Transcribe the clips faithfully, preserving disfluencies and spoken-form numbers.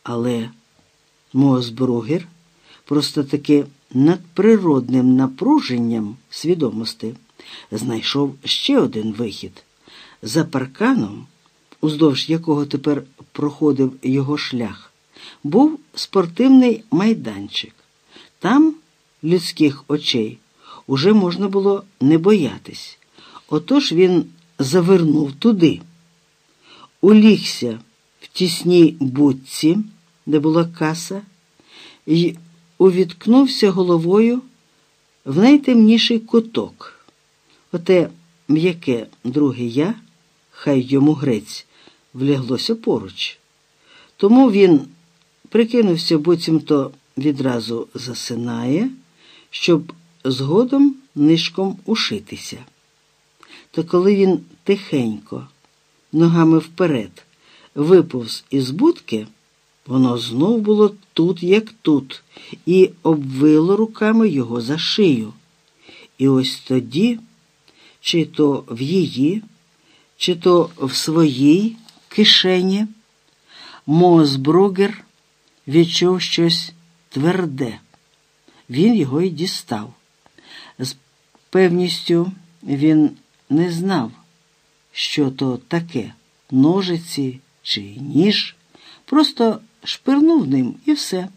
Але Моосбругер просто таки надприродним напруженням свідомості знайшов ще один вихід. За парканом, уздовж якого тепер проходив його шлях, був спортивний майданчик. Там людських очей уже можна було не боятись. Отож він завернув туди, улігся в тісній будці, де була каса, і увіткнувся головою в найтемніший куток. Оте м'яке друге «я», хай йому грець, вляглося поруч. Тому він прикинувся, буцімто відразу засинає, щоб згодом нишком ушитися. Та коли він тихенько, ногами вперед, виповз із будки, воно знов було тут, як тут, і обвило руками його за шию. І ось тоді, чи то в її, чи то в своїй кишені, Моосбругер відчув щось тверде. Він його й дістав. З певністю він не знав, що то таке, ножиці чи ніж, просто шпирнув ним і все.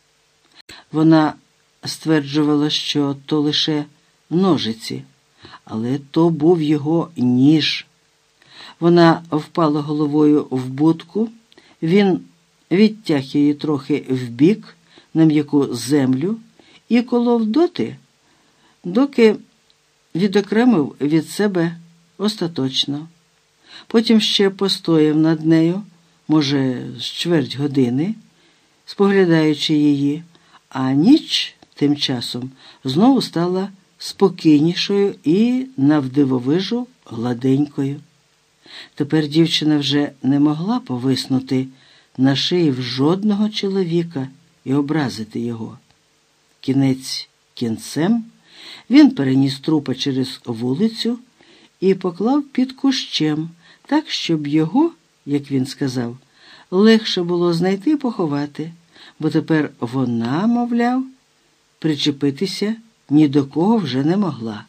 Вона стверджувала, що то лише ножиці, але то був його ніж. Вона впала головою в будку, він відтяг її трохи вбік на м'яку землю і колов доти, доки відокремив від себе остаточно. Потім ще постояв над нею, може, з чверть години, споглядаючи її, а ніч тим часом знову стала спокійнішою і навдивовижу гладенькою. Тепер дівчина вже не могла повиснути на шиї в жодного чоловіка і образити його. Кінець кінцем він переніс трупа через вулицю і поклав під кущем, так, щоб його, як він сказав, легше було знайти і поховати, бо тепер вона, мовляв, причепитися ні до кого вже не могла.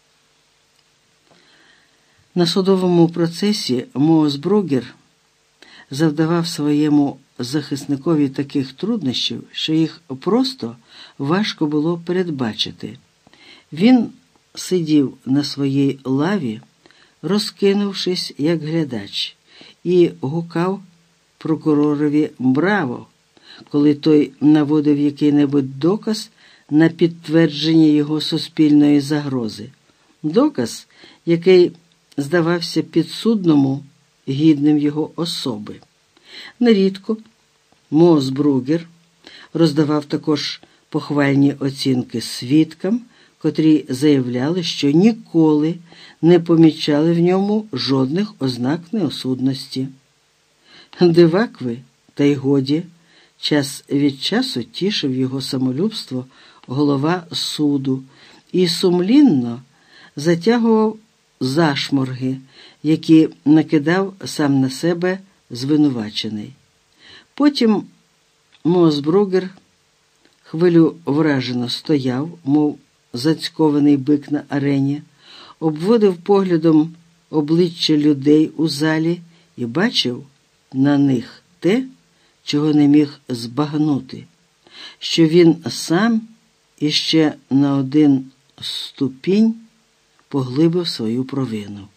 На судовому процесі Моосбругер завдавав своєму захисникові таких труднощів, що їх просто важко було передбачити. Він сидів на своїй лаві, розкинувшись як глядач, і гукав прокуророві «Браво!», коли той наводив який-небудь доказ на підтвердження його суспільної загрози. Доказ, який здавався підсудному гідним його особи. Нерідко Моосбругер роздавав також похвальні оцінки свідкам, котрі заявляли, що ніколи не помічали в ньому жодних ознак неосудності. Дивак ви, та й годі, час від часу тішив його самолюбство голова суду і сумлінно затягував зашморги, які накидав сам на себе звинувачений. Потім Моосбругер хвилю вражено стояв, мов зацькований бик на арені, обводив поглядом обличчя людей у залі і бачив на них те, чого не міг збагнути, що він сам іще на один ступінь поглибив свою провину.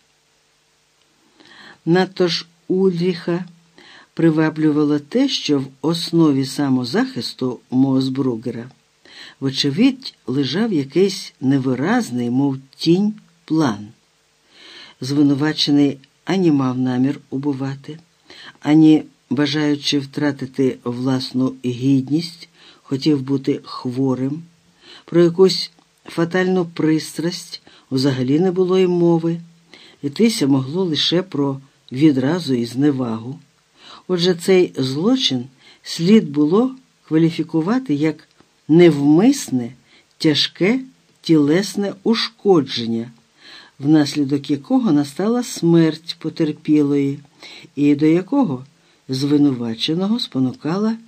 Надто ж Ульріха приваблювало те, що в основі самозахисту Моосбругера вочевидь лежав якийсь невиразний, мов тінь, план. Звинувачений ані мав намір убивати, ані, бажаючи втратити власну гідність, хотів бути хворим. Про якусь фатальну пристрасть взагалі не було й мови. Йтися могло лише про відразу і зневагу. Отже, цей злочин слід було кваліфікувати як невмисне, тяжке тілесне ушкодження, внаслідок якого настала смерть потерпілої, і до якого звинуваченого спонукала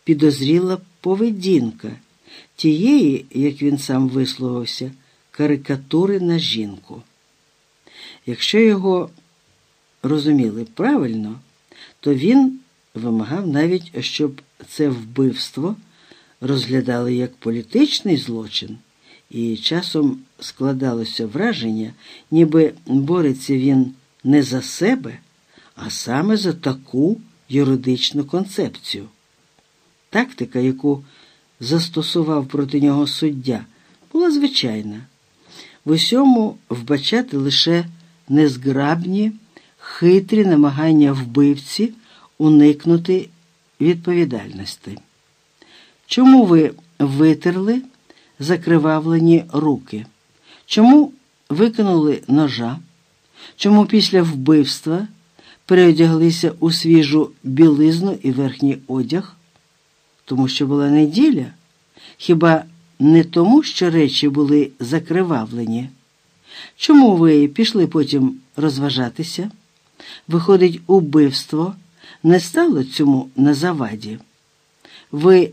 підозріла поведінка тієї, як він сам висловився, карикатури на жінку. Якщо його розуміли правильно, то він вимагав навіть, щоб це вбивство розглядали як політичний злочин, і часом складалося враження, ніби бореться він не за себе, а саме за таку юридичну концепцію. Тактика, яку застосував проти нього суддя, була звичайна. В усьому вбачати лише незграбні, хитрі намагання вбивці уникнути відповідальності. Чому ви витерли закривавлені руки? Чому викинули ножа? Чому після вбивства переодяглися у свіжу білизну і верхній одяг? Тому що була неділя? Хіба не тому, що речі були закривавлені? Чому ви пішли потім розважатися? Виходить, убивство не стало цьому на заваді. Ви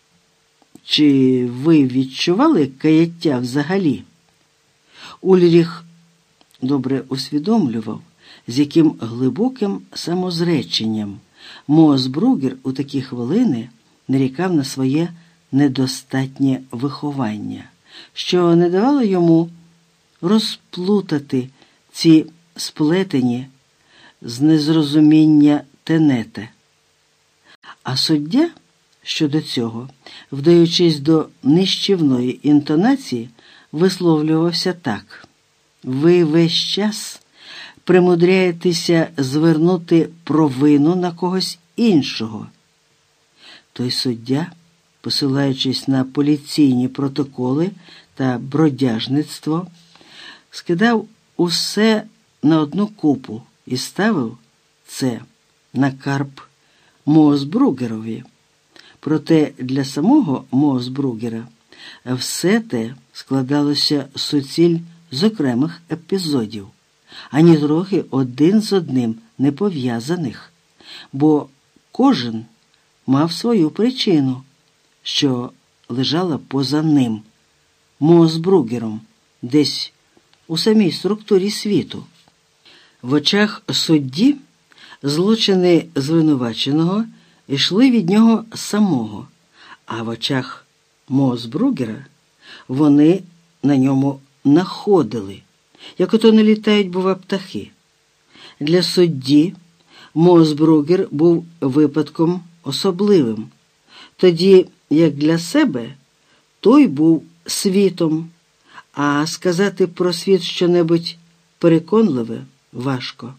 Чи ви відчували каяття взагалі? Ульріх добре усвідомлював, з яким глибоким самозреченням Моосбругер у такі хвилини нарікав на своє недостатнє виховання, що не давало йому розплутати ці сплетені з незрозуміння тенети. А суддя щодо цього, вдаючись до нищівної інтонації, висловлювався так: «Ви весь час примудряєтеся звернути провину на когось іншого». Той суддя, посилаючись на поліційні протоколи та бродяжництво, скидав усе на одну купу і ставив це на карп Моосбругерові. Проте для самого Моосбругера все те складалося суціль з окремих епізодів, ані трохи один з одним не пов'язаних, бо кожен мав свою причину, що лежала поза ним, Моосбругером, десь у самій структурі світу. В очах судді злочини звинуваченого йшли від нього самого, а в очах Моосбругера вони на ньому находили, як ото не літають, бува, птахи. Для судді Моосбругер був випадком особливим, тоді як для себе той був світом, а сказати про світ щонебудь переконливе важко.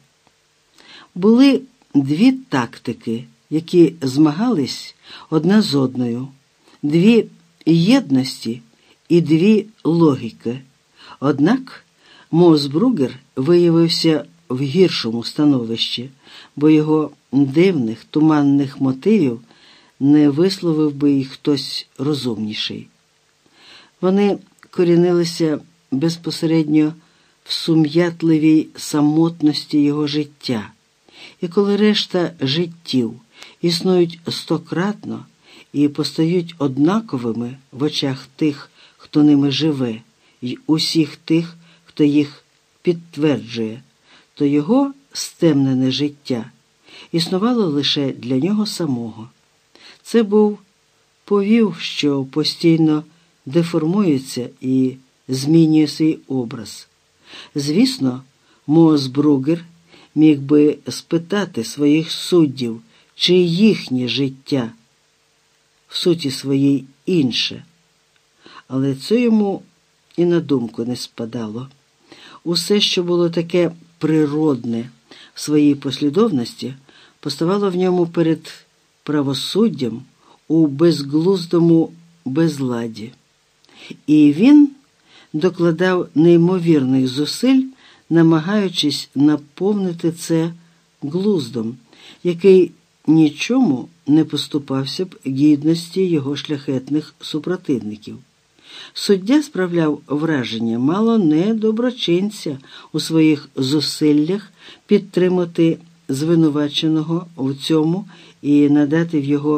Були дві тактики, які змагались одна з одною, дві єдності і дві логіки. Однак Моосбругер виявився в гіршому становищі, бо його дивних, туманних мотивів не висловив би і хтось розумніший. Вони корінилися безпосередньо в сум'ятливій самотності його життя. І коли решта життів існують стократно і постають однаковими в очах тих, хто ними живе, й усіх тих, хто їх підтверджує, то його стемнене життя існувало лише для нього самого. Це був повів, що постійно деформується і змінює свій образ. Звісно, Моосбругер міг би спитати своїх суддів, чи їхнє життя в суті своїй інше. Але це йому і на думку не спадало. Усе, що було таке природне в своїй послідовності, поставало в ньому перед правосуддям у безглуздому безладі. І він докладав неймовірних зусиль, намагаючись наповнити це глуздом, який нічому не поступався б гідності його шляхетних супротивників. Суддя справляв враження мало не доброчинця у своїх зусиллях підтримати звинуваченого в цьому і надати в його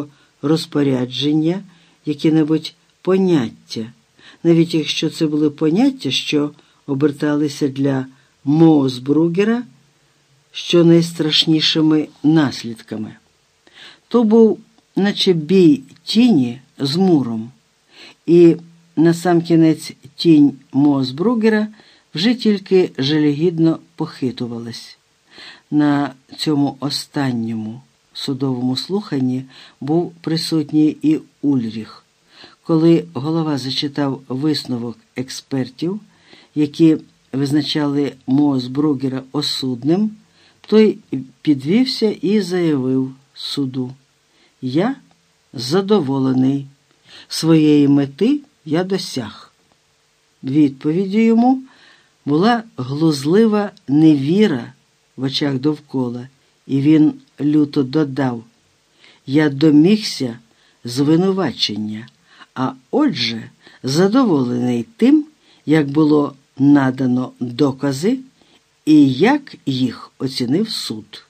розпорядження, які-небудь поняття, навіть якщо це були поняття, що оберталися для Моосбругера щонайстрашнішими наслідками. То був наче бій тіні з муром, і насамкінець тінь Моосбругера вже тільки жалюгідно похитувалась. На цьому останньому судовому слуханні був присутній і Ульріх. Коли голова зачитав висновок експертів, які визначали Моосбругера осудним, той підвівся і заявив суду: «Я задоволений. Своєї мети я досяг». Відповіддю йому була глузлива невіра в очах довкола, і він люто додав: «Я домігся звинувачення, а отже задоволений тим, як було надано докази і як їх оцінив суд».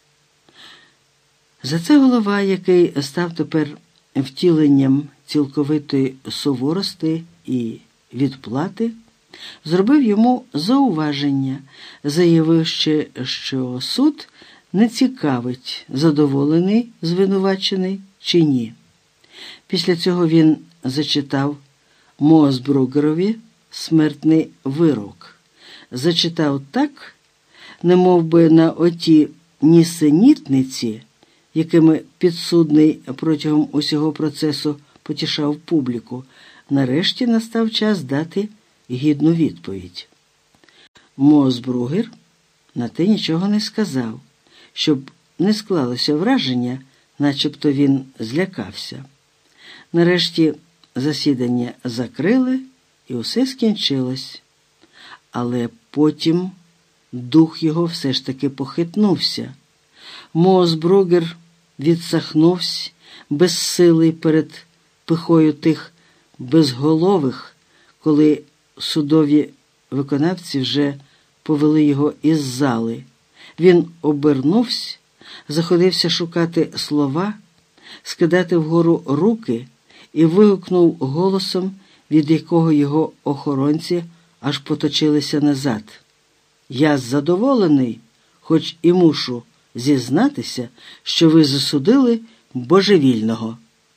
За це голова, який став тепер втіленням цілковитої суворості і відплати, зробив йому зауваження, заявивши, що суд не цікавить, задоволений звинувачений чи ні. Після цього він зачитав Моосбругерові смертний вирок. Зачитав так, немов би на оті нісенітниці, якими підсудний протягом усього процесу потішав публіку. Нарешті настав час дати гідну відповідь. Моосбругер на те нічого не сказав, щоб не склалося враження, начебто він злякався. Нарешті засідання закрили, і усе скінчилось. Але потім дух його все ж таки похитнувся. Моосбругер відсахнувся безсилий перед пихою тих безголових, коли судові виконавці вже повели його із зали. Він обернувся, заходився шукати слова, скидати вгору руки і вигукнув голосом, від якого його охоронці аж поточилися назад: «Я задоволений, хоч і мушу зізнатися, що ви засудили божевільного».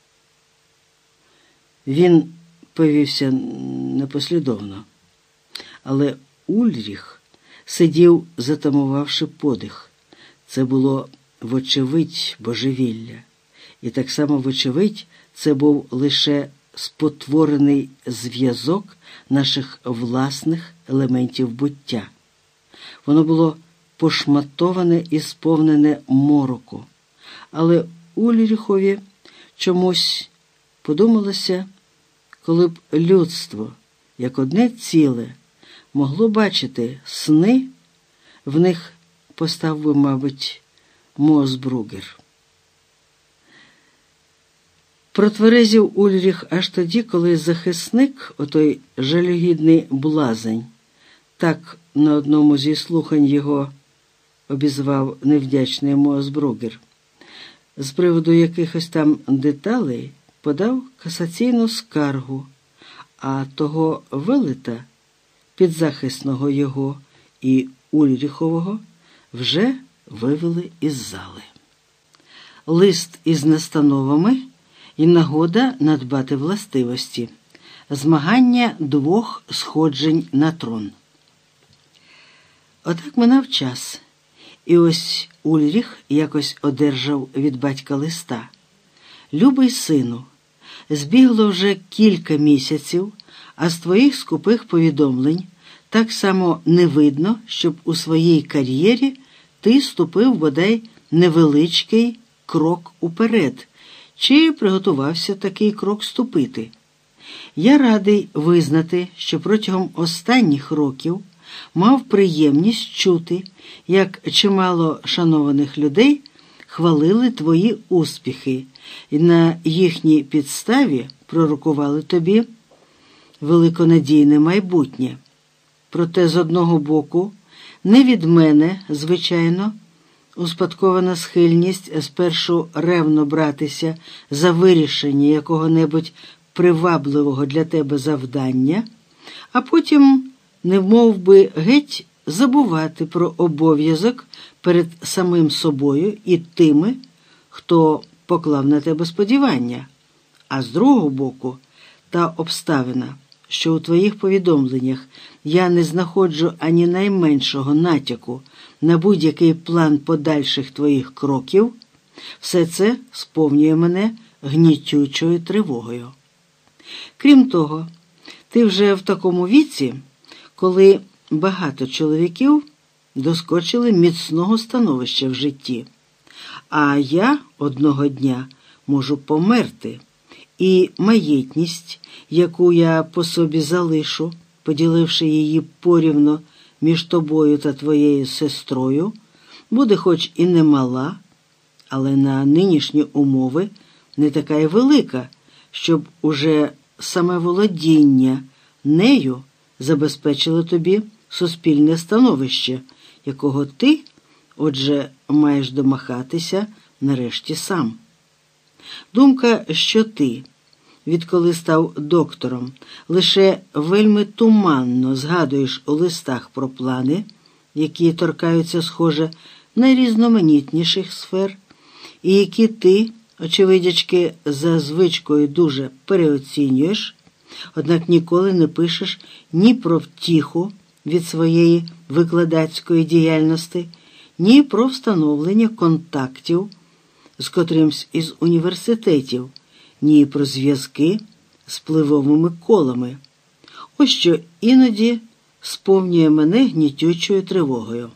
Він повівся непослідовно, але Ульріх сидів, затамувавши подих. Це було вочевидь божевілля. І так само вочевидь це був лише спотворений зв'язок наших власних елементів буття. Воно було пошматоване і сповнене мороку. Але Ульріхові чомусь подумалося, коли б людство, як одне ціле, могло бачити сни, в них постав би, мабуть, Моосбругер. Протверезів Ульріх аж тоді, коли захисник, отой жалюгідний блазень, так на одному зі слухань його обізвав невдячний Моосбругер, з приводу якихось там деталей подав касаційну скаргу, а того велета, підзахисного його і Ульріхового, вже вивели із зали. Лист із настановами і нагода надбати властивості. Змагання двох сходжень на трон. Отак минав час, і ось Ульріх якось одержав від батька листа: «Любий сину, збігло вже кілька місяців, а з твоїх скупих повідомлень так само не видно, щоб у своїй кар'єрі ти ступив бодай невеличкий крок уперед, чи приготувався такий крок ступити. Я радий визнати, що протягом останніх років мав приємність чути, як чимало шанованих людей хвалили твої успіхи і на їхній підставі пророкували тобі великонадійне майбутнє. Проте, з одного боку, не від мене, звичайно, успадкована схильність спершу ревно братися за вирішення якого-небудь привабливого для тебе завдання, а потім, немов би геть, забувати про обов'язок перед самим собою і тими, хто поклав на тебе сподівання, а з другого боку та обставина, що у твоїх повідомленнях я не знаходжу ані найменшого натяку на будь-який план подальших твоїх кроків, все це сповнює мене гнітючою тривогою. Крім того, ти вже в такому віці, коли багато чоловіків доскочили міцного становища в житті, а я одного дня можу померти, і маєтність, яку я по собі залишу, поділивши її порівно між тобою та твоєю сестрою, буде хоч і немала, але на нинішні умови не така й велика, щоб уже саме володіння нею забезпечило тобі суспільне становище, якого ти, отже, маєш домахатися нарешті сам. Думка, що ти, відколи став доктором, лише вельми туманно згадуєш у листах про плани, які торкаються, схоже, найрізноманітніших сфер, і які ти, очевидячки, за звичкою дуже переоцінюєш, однак ніколи не пишеш ні про втіху від своєї викладацької діяльності, ні про встановлення контактів з котримсь із університетів, ні про зв'язки з впливовими колами. Ось що іноді сповнює мене гнітючою тривогою.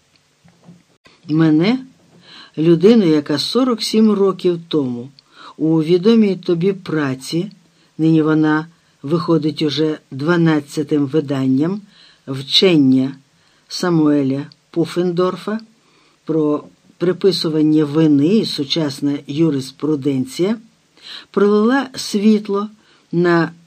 Мене, людину, яка сорок сім років тому у відомій тобі праці, нині вона виходить уже дванадцятим виданням, вчення Самуеля Пуффендорфа про приписування вини і сучасна юриспруденція, пролила світло на